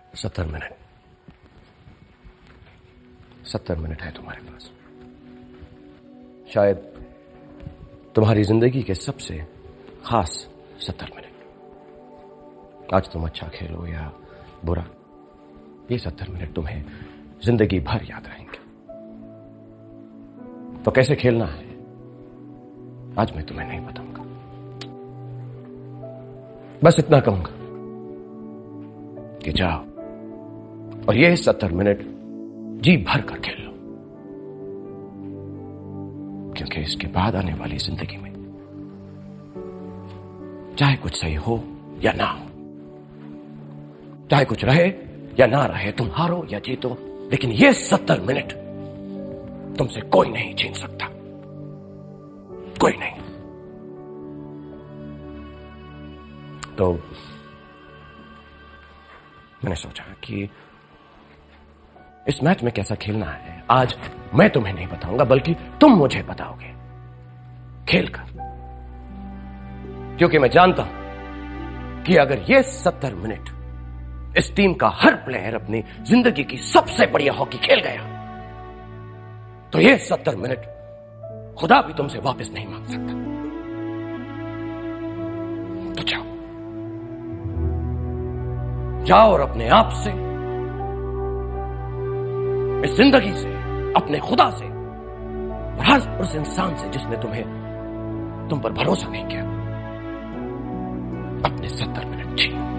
70 minute 70 minute है तुम्हारे पास। शायद तुम्हारी जिंदगी के सबसे खास 70 मिनट। आज तुम अच्छा खेलो या बुरा, ये 70 मिनट तुम्हें जिंदगी भर याद रहेंगे। तो कैसे खेलना है आज मैं तुम्हें नहीं बताऊंगा, बस इतना कहूंगा कि जाओ और ये 70 मिनट जी भर कर खेल लो, क्योंकि इसके बाद आने वाली जिंदगी में चाहे कुछ सही हो या ना हो, चाहे कुछ रहे या ना रहे, तुम हारो या जीतो, लेकिन ये 70 मिनट तुमसे कोई नहीं छीन सकता, कोई नहीं। तो मैंने सोचा कि इस मैच में कैसा खेलना है आज मैं तुम्हें नहीं बताऊंगा, बल्कि तुम मुझे बताओगे खेलकर, क्योंकि मैं जानता हूं कि अगर ये 70 मिनट इस टीम का हर प्लेयर अपनी जिंदगी की सबसे बढ़िया हॉकी खेल गया, तो ये 70 मिनट खुदा भी तुमसे वापस नहीं मांग सकता। तो जाओ जाओ और अपने आप से, इस जिंदगी से, अपने खुदा से और हर उस इंसान से जिसने तुम पर भरोसा नहीं किया, अपने 70 मिनट छीनो।